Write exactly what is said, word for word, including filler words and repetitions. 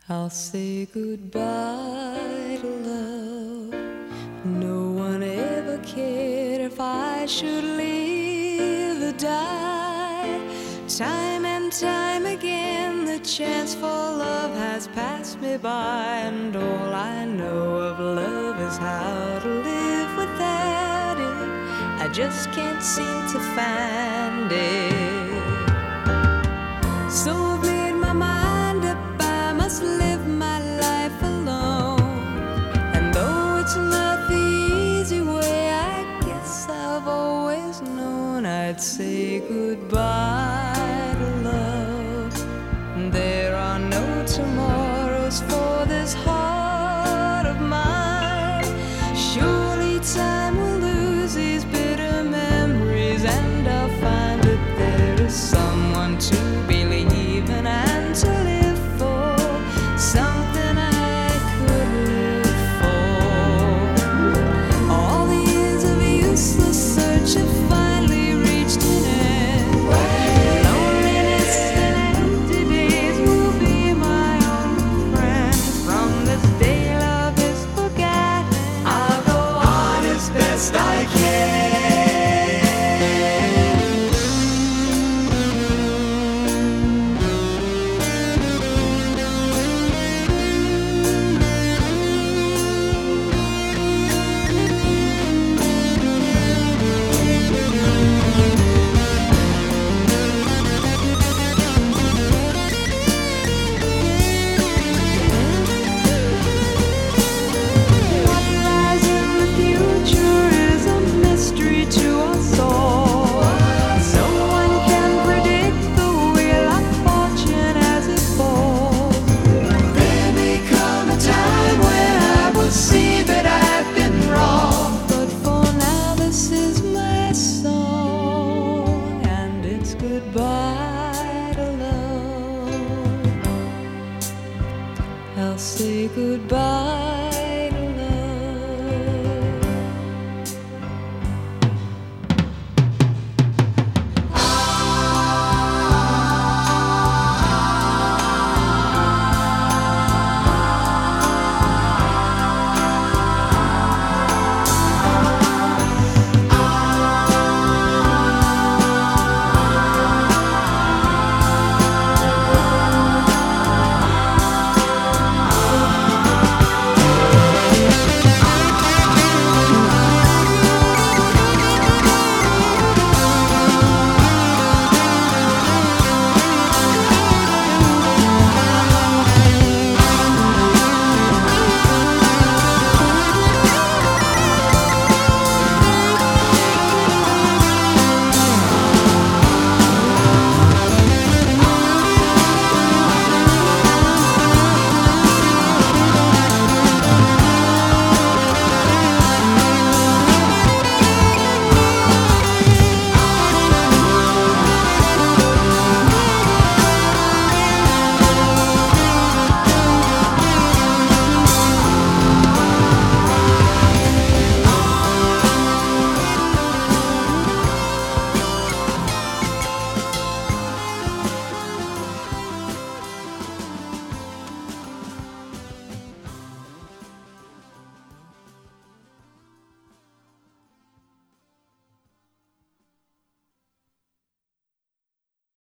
I'll say goodbye to love. No one ever cared if I should live or die. Time and time again the chance for love has passed me by, and all I know of love is how to live without it. I just can't seem to find it. So I've made my mind up, I must live my life alone. And though it's not the easy way, I guess I've always known I'd say goodbye to love. There are no tomorrows for this heart of mine. Surely time will lose these bitter memories, and I'll find that there is someone to believe in and to live for, something I could live for. All the years of useless search have finally reached an end. Loneliness and empty days will be my only friend. From this day love is forgotten, I'll go on as best I can. What lies in the future is a mystery to us all. No one can predict the wheel of fortune as it falls. There may come a time when I will see that I've been wrong, but for now this is my song, and it's goodbye to love. I'll say goodbye